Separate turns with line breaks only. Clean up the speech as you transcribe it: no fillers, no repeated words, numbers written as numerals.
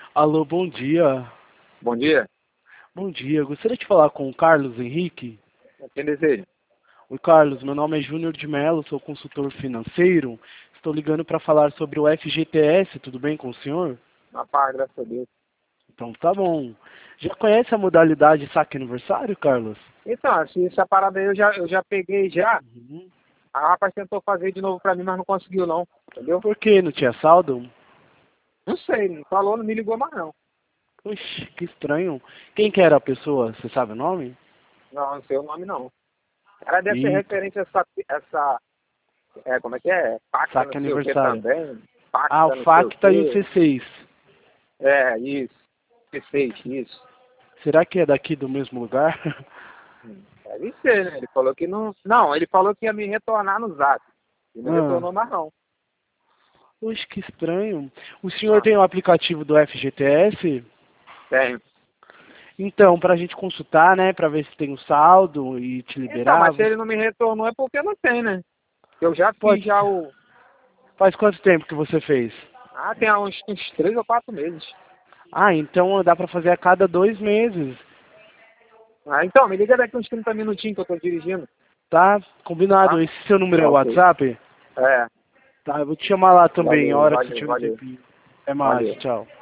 Alô, bom dia.
Bom dia.
Bom dia. Gostaria de falar com o Carlos Henrique.
Quem deseja?
Oi, Carlos. Meu nome é Júnior de Mello, sou consultor financeiro. Estou ligando para falar sobre o FGTS. Tudo bem com o senhor?
Na paz, graças a Deus.
Então tá bom. Já conhece a modalidade saque aniversário, Carlos?
Então, essa parada aí eu já peguei já.
Uhum.
A rapaz tentou fazer de novo pra mim, mas não conseguiu não. Entendeu?
Por que não tinha saldo?
Não sei, não falou, não me ligou mais não.
Oxi, que estranho. Quem que era a pessoa? Você sabe o nome?
Não, não sei o nome não. Ela deve ser
Eita,
referente a como é que é? Pacta não
saque
sei o que
aniversário.
também.
Ah, o
Pacta não sei o
Facta e o
que.
C6.
É, isso. P6, isso.
Será que é daqui do mesmo lugar?
Deve ser, né? Ele falou que não. Não, ele falou que ia me retornar no zap. E não
Ah.
retornou mais não.
Oxe, que estranho. O senhor
Ah,
tem o aplicativo do FGTS?
tenho.
Então, para a gente consultar, né, para ver se tem o saldo e te
Então,
liberar,
mas se ele não me retornou é porque não tem, né? Eu já fiz
pode.
já o.
Faz quanto tempo que você fez?
Ah, tem uns 3 ou 4 meses.
Ah, então dá para fazer a cada 2 meses,
Ah, então, me liga daqui uns 30 minutinhos que eu tô dirigindo,
tá? Combinado.
tá?
Esse seu número é
Tá,
o
ok.
WhatsApp?
É,
Tá, eu vou te chamar lá também, a
valeu,
hora que você
valeu,
tiver um
valeu,
tempinho. Até mais,
valeu.
tchau.